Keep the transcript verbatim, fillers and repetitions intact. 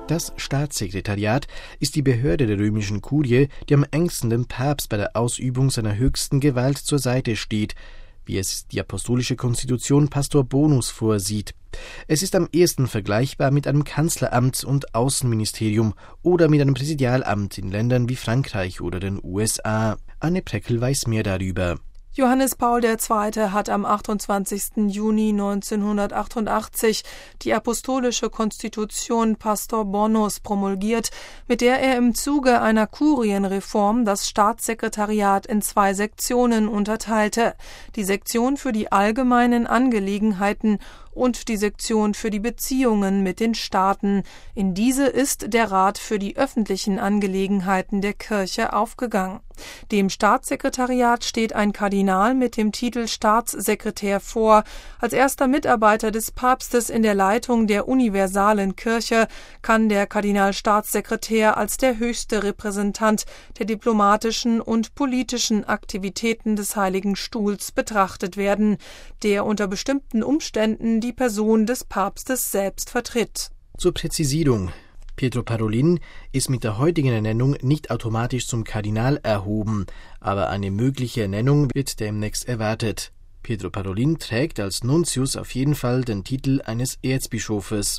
Das Staatssekretariat ist die Behörde der römischen Kurie, die am engsten dem Papst bei der Ausübung seiner höchsten Gewalt zur Seite steht, wie es die apostolische Konstitution Pastor Bonus vorsieht. Es ist am ehesten vergleichbar mit einem Kanzleramt und Außenministerium oder mit einem Präsidialamt in Ländern wie Frankreich oder den U S A. Anne Preckel weiß mehr darüber. Johannes Paul der Zweite hat am achtundzwanzigsten Juni neunzehnhundertachtundachtzig die apostolische Konstitution Pastor Bonus promulgiert, mit der er im Zuge einer Kurienreform das Staatssekretariat in zwei Sektionen unterteilte: die Sektion für die allgemeinen Angelegenheiten und die Sektion für die Beziehungen mit den Staaten. In diese ist der Rat für die öffentlichen Angelegenheiten der Kirche aufgegangen. Dem Staatssekretariat steht ein Kardinal mit dem Titel Staatssekretär vor. Als erster Mitarbeiter des Papstes in der Leitung der universalen Kirche kann der Kardinalstaatssekretär als der höchste Repräsentant der diplomatischen und politischen Aktivitäten des Heiligen Stuhls betrachtet werden, der unter bestimmten Umständen die Person des Papstes selbst vertritt. Zur Präzisierung: Pietro Parolin ist mit der heutigen Ernennung nicht automatisch zum Kardinal erhoben, aber eine mögliche Ernennung wird demnächst erwartet. Pietro Parolin trägt als Nuntius auf jeden Fall den Titel eines Erzbischofes.